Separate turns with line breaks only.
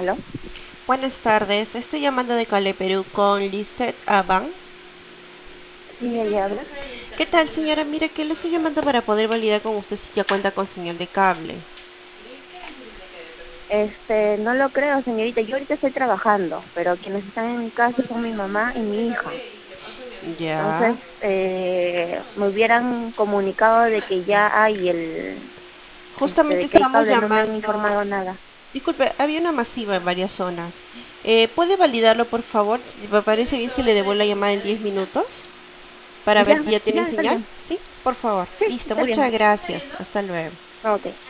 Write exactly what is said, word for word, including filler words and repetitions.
¿Aló?
Buenas tardes, estoy llamando de Cale, Perú con Lisette Aban.
Sí, ella habla.
¿Qué tal, señora? Mire que le estoy llamando para poder validar con usted si ya cuenta con señal de cable.
Este, no lo creo, señorita. Yo ahorita estoy trabajando, pero quienes están en mi casa son mi mamá y mi hija.
Ya.
Entonces, eh, me hubieran comunicado de que ya hay el, este,
Justamente
de que hay
estábamos
cable, no me han
llamando.
informado nada.
Disculpe, había una masiva en varias zonas. Eh, ¿puede validarlo, por favor? ¿Me parece bien si le devuelvo la llamada en diez minutos? Para ver
Ya,
si ya tiene
ya, está
señal.
bien.
¿Sí? Por favor.
Sí,
Listo,
está bien.
muchas gracias. Hasta luego.
Ok.